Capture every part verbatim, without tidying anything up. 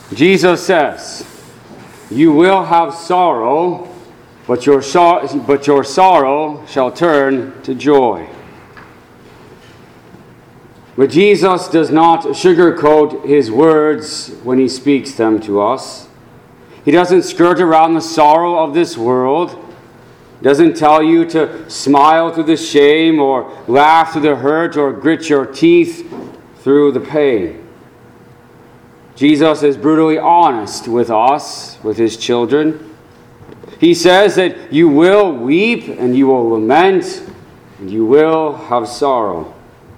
Jesus says, "You will have sorrow, but your, sor- but your sorrow shall turn to joy." But Jesus does not sugarcoat his words when he speaks them to us. He doesn't skirt around the sorrow of this world. He doesn't tell you to smile through the shame or laugh through the hurt or grit your teeth through the pain. Jesus is brutally honest with us, with his children. He says that you will weep and you will lament and you will have sorrow.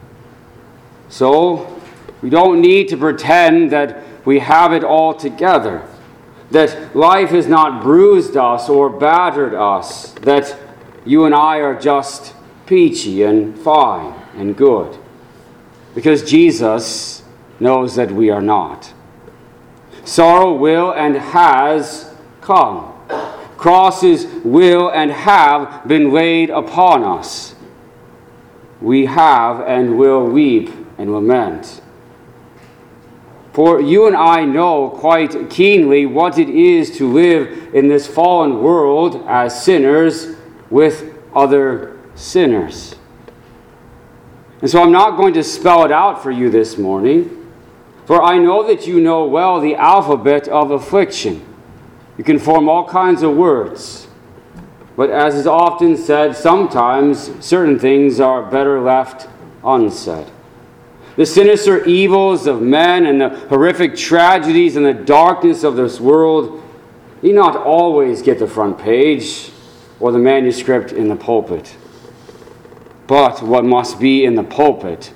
So, we don't need to pretend that we have it all together, that life has not bruised us or battered us, that you and I are just peachy and fine and good, because Jesus knows that we are not. Sorrow will and has come. Crosses will and have been laid upon us. We have and will weep and lament. For you and I know quite keenly what it is to live in this fallen world as sinners with other sinners. And so I'm not going to spell it out for you this morning, for I know that you know well the alphabet of affliction. You can form all kinds of words. But as is often said, sometimes certain things are better left unsaid. The sinister evils of men and the horrific tragedies and the darkness of this world need not always get the front page or the manuscript in the pulpit. But what must be in the pulpit,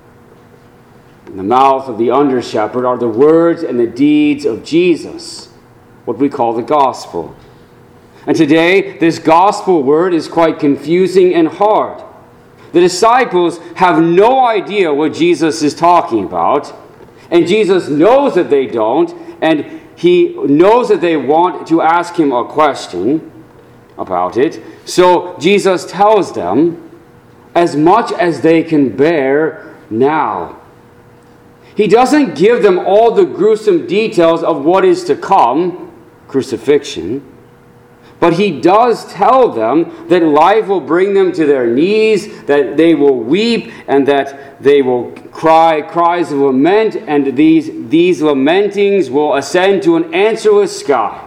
in the mouth of the under-shepherd, are the words and the deeds of Jesus, what we call the gospel. And today, this gospel word is quite confusing and hard. The disciples have no idea what Jesus is talking about, and Jesus knows that they don't, and he knows that they want to ask him a question about it. So Jesus tells them as much as they can bear now. He doesn't give them all the gruesome details of what is to come, crucifixion, but he does tell them that life will bring them to their knees, that they will weep, and that they will cry cries of lament, and these, these lamentings will ascend to an answerless sky.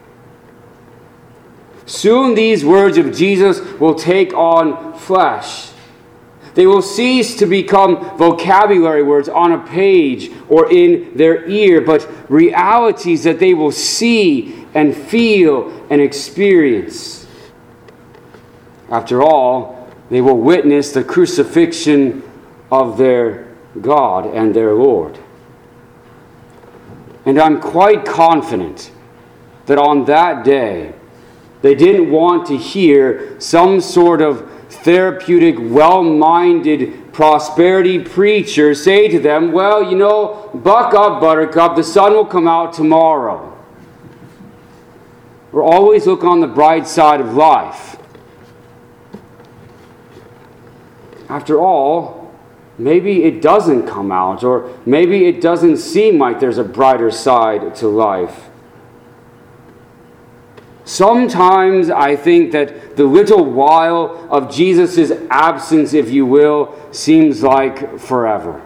Soon these words of Jesus will take on flesh. They will cease to become vocabulary words on a page or in their ear, but realities that they will see and feel and experience. After all, they will witness the crucifixion of their God and their Lord. And I'm quite confident that on that day, they didn't want to hear some sort of therapeutic, well-minded prosperity preacher say to them, well, you know, buck up, buttercup, the sun will come out tomorrow. Or always look on the bright side of life. After all, maybe it doesn't come out, or maybe it doesn't seem like there's a brighter side to life. Sometimes I think that the little while of Jesus' absence, if you will, seems like forever.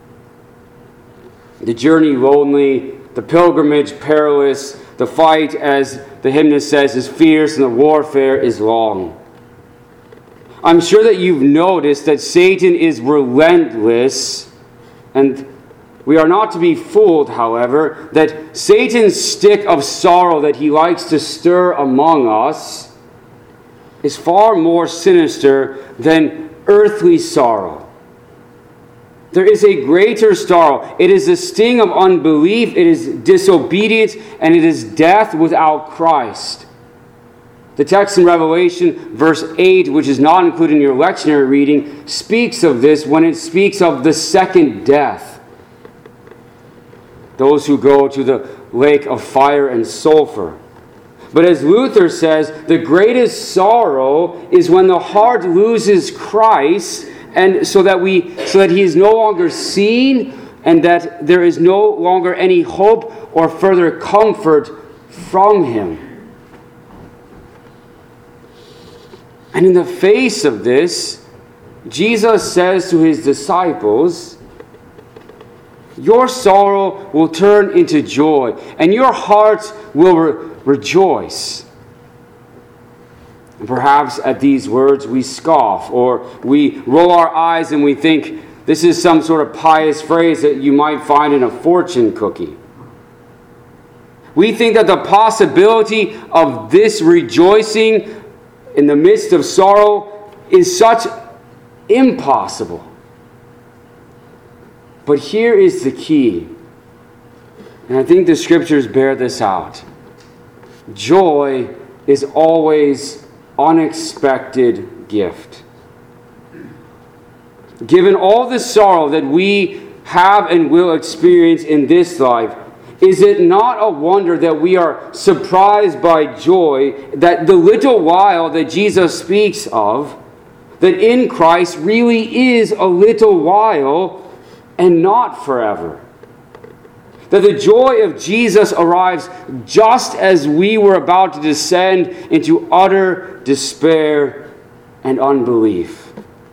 The journey lonely, the pilgrimage perilous, the fight, as the hymnist says, is fierce, and the warfare is long. I'm sure that you've noticed that Satan is relentless, and we are not to be fooled, however, that Satan's stick of sorrow that he likes to stir among us is far more sinister than earthly sorrow. There is a greater sorrow. It is the sting of unbelief, it is disobedience, and it is death without Christ. The text in Revelation, verse eight, which is not included in your lectionary reading, speaks of this when it speaks of the second death. Those who go to the lake of fire and sulfur. But as Luther says, the greatest sorrow is when the heart loses Christ, and so that we so that he is no longer seen and that there is no longer any hope or further comfort from him. And in the face of this, Jesus says to his disciples, your sorrow will turn into joy, and your hearts will re- rejoice. And perhaps at these words we scoff, or we roll our eyes and we think this is some sort of pious phrase that you might find in a fortune cookie. We think that the possibility of this rejoicing in the midst of sorrow is such impossible. But here is the key, and I think the scriptures bear this out. Joy is always unexpected gift. Given all the sorrow that we have and will experience in this life, is it not a wonder that we are surprised by joy, that the little while that Jesus speaks of, that in Christ really is a little while and not forever? That the joy of Jesus arrives just as we were about to descend into utter despair and unbelief.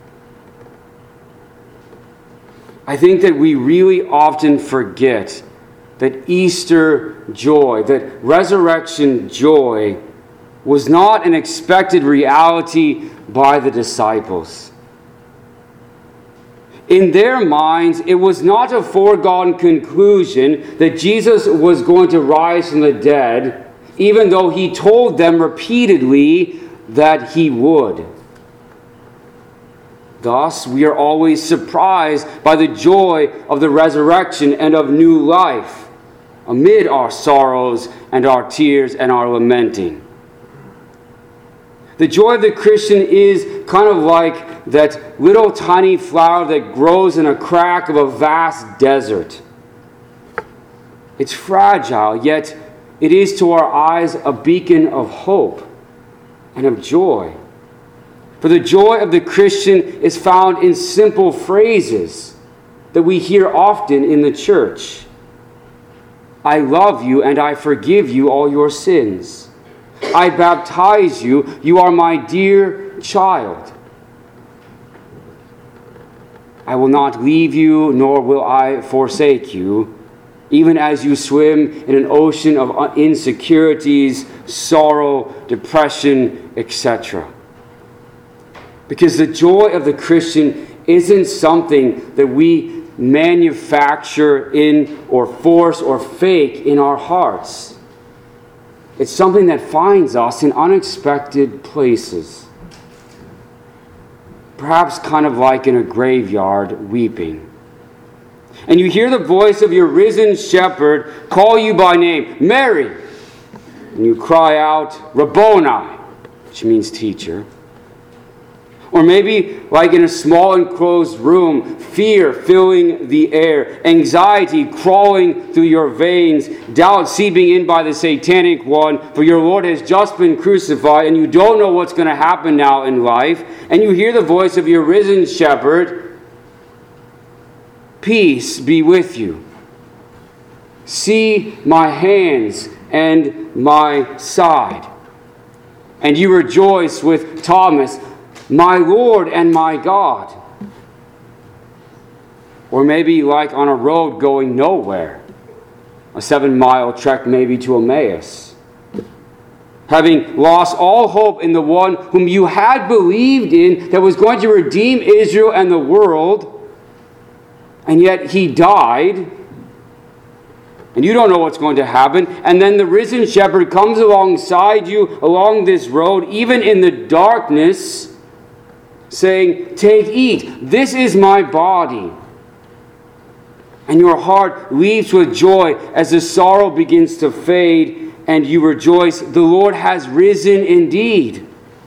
I think that we really often forget that Easter joy, that resurrection joy, was not an expected reality by the disciples. In their minds, it was not a foregone conclusion that Jesus was going to rise from the dead, even though he told them repeatedly that he would. Thus, we are always surprised by the joy of the resurrection and of new life amid our sorrows and our tears and our lamenting. The joy of the Christian is kind of like that little tiny flower that grows in a crack of a vast desert. It's fragile, yet it is to our eyes a beacon of hope and of joy. For the joy of the Christian is found in simple phrases that we hear often in the church. I love you and I forgive you all your sins. I baptize you. You are my dear child. I will not leave you, nor will I forsake you, even as you swim in an ocean of insecurities, sorrow, depression, et cetera. Because the joy of the Christian isn't something that we manufacture in or force or fake in our hearts. It's something that finds us in unexpected places. Perhaps kind of like in a graveyard weeping. And you hear the voice of your risen shepherd call you by name, Mary. And you cry out, Rabboni, which means teacher. Or maybe, like in a small enclosed room, fear filling the air, anxiety crawling through your veins, doubt seeping in by the satanic one, for your Lord has just been crucified and you don't know what's going to happen now in life. And you hear the voice of your risen shepherd, peace be with you. See my hands and my side. And you rejoice with Thomas, my Lord and my God. Or maybe like on a road going nowhere, a seven-mile trek maybe to Emmaus. Having lost all hope in the one whom you had believed in that was going to redeem Israel and the world, and yet he died, and you don't know what's going to happen, and then the risen shepherd comes alongside you along this road, even in the darkness, saying, take, eat, this is my body. And your heart leaps with joy as the sorrow begins to fade, and you rejoice, the Lord has risen indeed.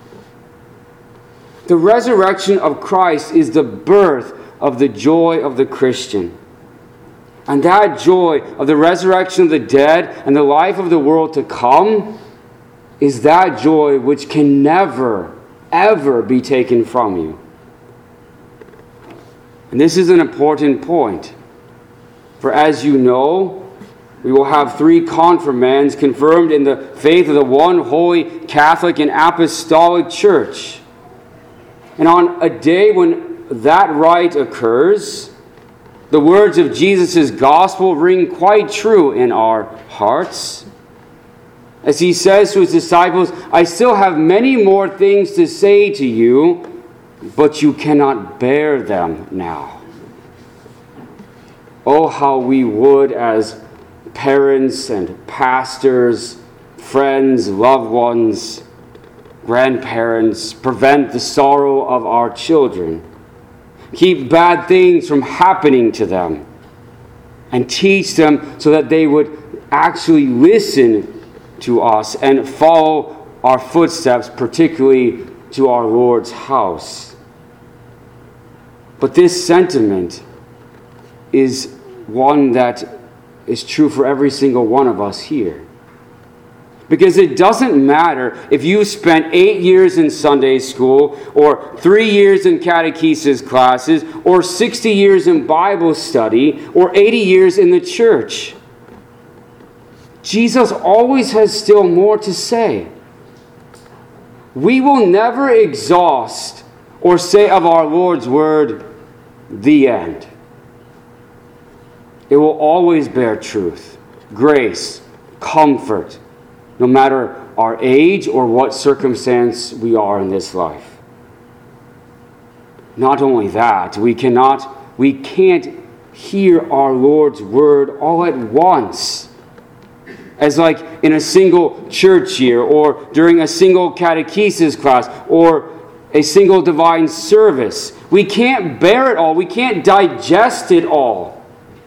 The resurrection of Christ is the birth of the joy of the Christian. And that joy of the resurrection of the dead and the life of the world to come is that joy which can never ever be taken from you. And this is an important point. For as you know, we will have three confirmands confirmed in the faith of the one holy Catholic and Apostolic Church. And on a day when that rite occurs, the words of Jesus' gospel ring quite true in our hearts. As he says to his disciples, I still have many more things to say to you, but you cannot bear them now. Oh, how we would, as parents and pastors, friends, loved ones, grandparents, prevent the sorrow of our children, keep bad things from happening to them, and teach them so that they would actually listen to us and follow our footsteps, particularly to our Lord's house. But this sentiment is one that is true for every single one of us here. Because it doesn't matter if you spent eight years in Sunday school, or three years in catechesis classes, or sixty years in Bible study, or eighty years in the church. Jesus always has still more to say. We will never exhaust or say of our Lord's word, the end. It will always bear truth, grace, comfort, no matter our age or what circumstance we are in this life. Not only that, we cannot, we can't hear our Lord's word all at once, as like in a single church year, or during a single catechesis class, or a single divine service. We can't bear it all. We can't digest it all.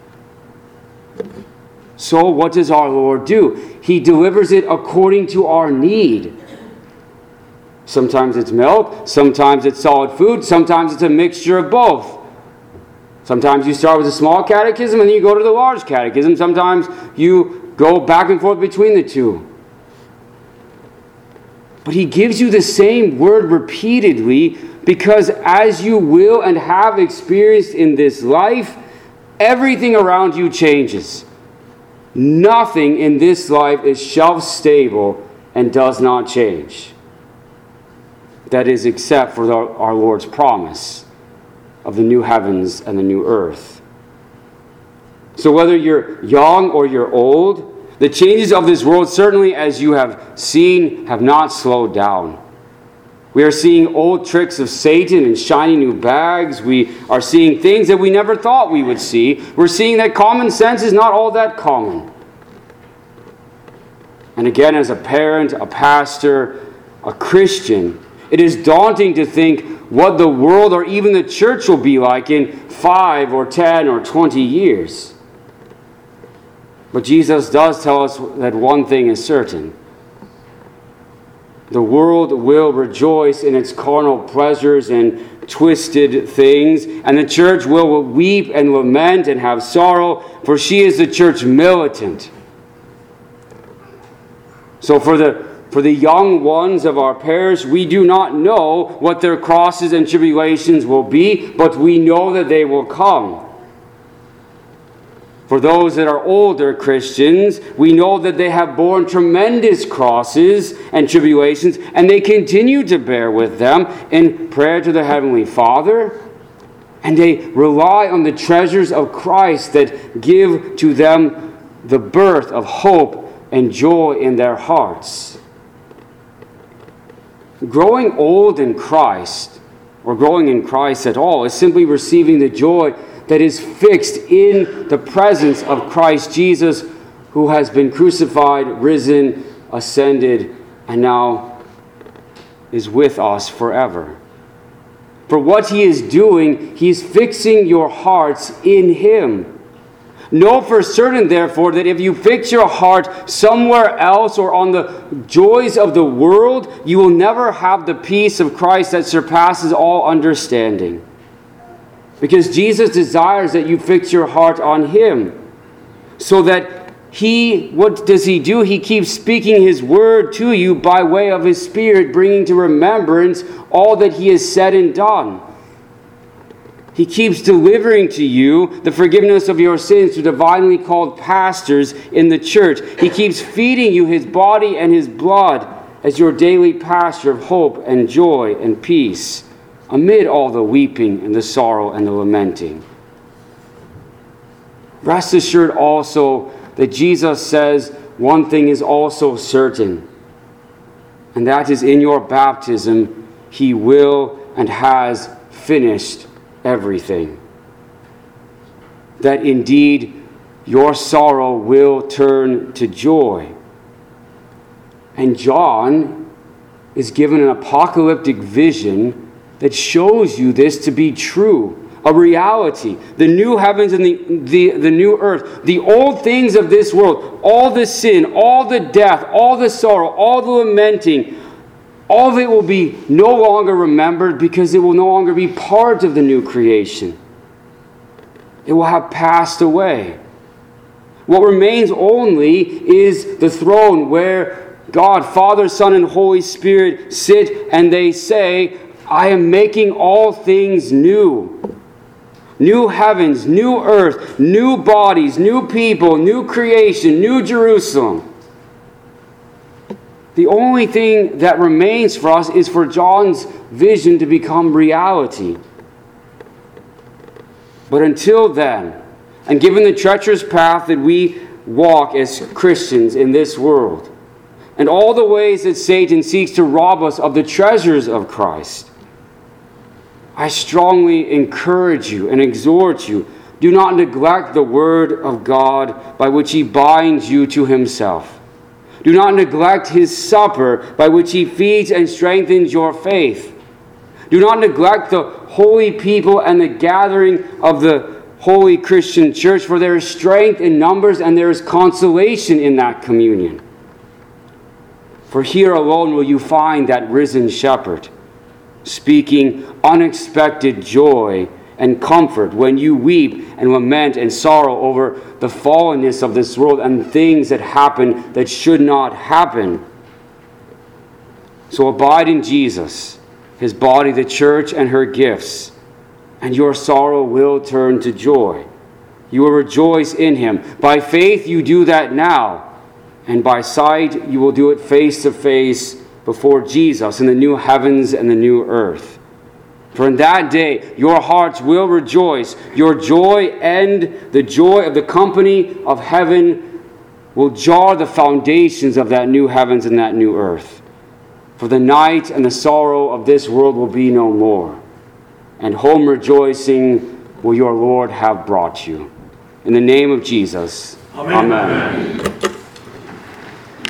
So what does our Lord do? He delivers it according to our need. Sometimes it's milk, sometimes it's solid food, sometimes it's a mixture of both. Sometimes you start with a small catechism and then you go to the large catechism. Sometimes you go back and forth between the two. But he gives you the same word repeatedly because, as you will and have experienced in this life, everything around you changes. Nothing in this life is shelf-stable and does not change. That is, except for our, our Lord's promise of the new heavens and the new earth. So whether you're young or you're old, the changes of this world, certainly as you have seen, have not slowed down. We are seeing old tricks of Satan and shiny new bags. We are seeing things that we never thought we would see. We're seeing that common sense is not all that common. And again, as a parent, a pastor, a Christian, it is daunting to think what the world or even the church will be like in five or ten or twenty years. But Jesus does tell us that one thing is certain. The world will rejoice in its carnal pleasures and twisted things, and the church will weep and lament and have sorrow, for she is the church militant. So for the for the young ones of our parish, we do not know what their crosses and tribulations will be, but we know that they will come. For those that are older Christians, we know that they have borne tremendous crosses and tribulations, and they continue to bear with them in prayer to the Heavenly Father, and they rely on the treasures of Christ that give to them the birth of hope and joy in their hearts. Growing old in Christ, or growing in Christ at all, is simply receiving the joy that is fixed in the presence of Christ Jesus, who has been crucified, risen, ascended, and now is with us forever. For what he is doing, he is fixing your hearts in him. Know for certain, therefore, that if you fix your heart somewhere else or on the joys of the world, you will never have the peace of Christ that surpasses all understanding. Because Jesus desires that you fix your heart on him. So that he, what does he do? He keeps speaking his word to you by way of his Spirit, bringing to remembrance all that he has said and done. He keeps delivering to you the forgiveness of your sins through divinely called pastors in the church. He keeps feeding you his body and his blood as your daily pasture of hope and joy and peace amid all the weeping and the sorrow and the lamenting. Rest assured also that Jesus says one thing is also certain, and that is in your baptism, he will and has finished everything. That indeed your sorrow will turn to joy. And John is given an apocalyptic vision that shows you this to be true, a reality. The new heavens and the, the, the new earth, the old things of this world, all the sin, all the death, all the sorrow, all the lamenting, all of it will be no longer remembered because it will no longer be part of the new creation. It will have passed away. What remains only is the throne where God, Father, Son, and Holy Spirit sit, and they say, I am making all things new. New heavens, new earth, new bodies, new people, new creation, new Jerusalem. The only thing that remains for us is for John's vision to become reality. But until then, and given the treacherous path that we walk as Christians in this world, and all the ways that Satan seeks to rob us of the treasures of Christ, I strongly encourage you and exhort you, do not neglect the word of God by which he binds you to himself. Do not neglect his supper by which he feeds and strengthens your faith. Do not neglect the holy people and the gathering of the holy Christian church, for there is strength in numbers and there is consolation in that communion. For here alone will you find that risen shepherd, speaking unexpected joy and comfort when you weep and lament and sorrow over the fallenness of this world and things that happen that should not happen. So abide in Jesus, his body, the church, and her gifts, and your sorrow will turn to joy. You will rejoice in him. By faith you do that now, and by sight you will do it face to face before Jesus in the new heavens and the new earth. For in that day your hearts will rejoice. Your joy and the joy of the company of heaven will jar the foundations of that new heavens and that new earth. For the night and the sorrow of this world will be no more, and home rejoicing will your Lord have brought you. In the name of Jesus, amen. Amen.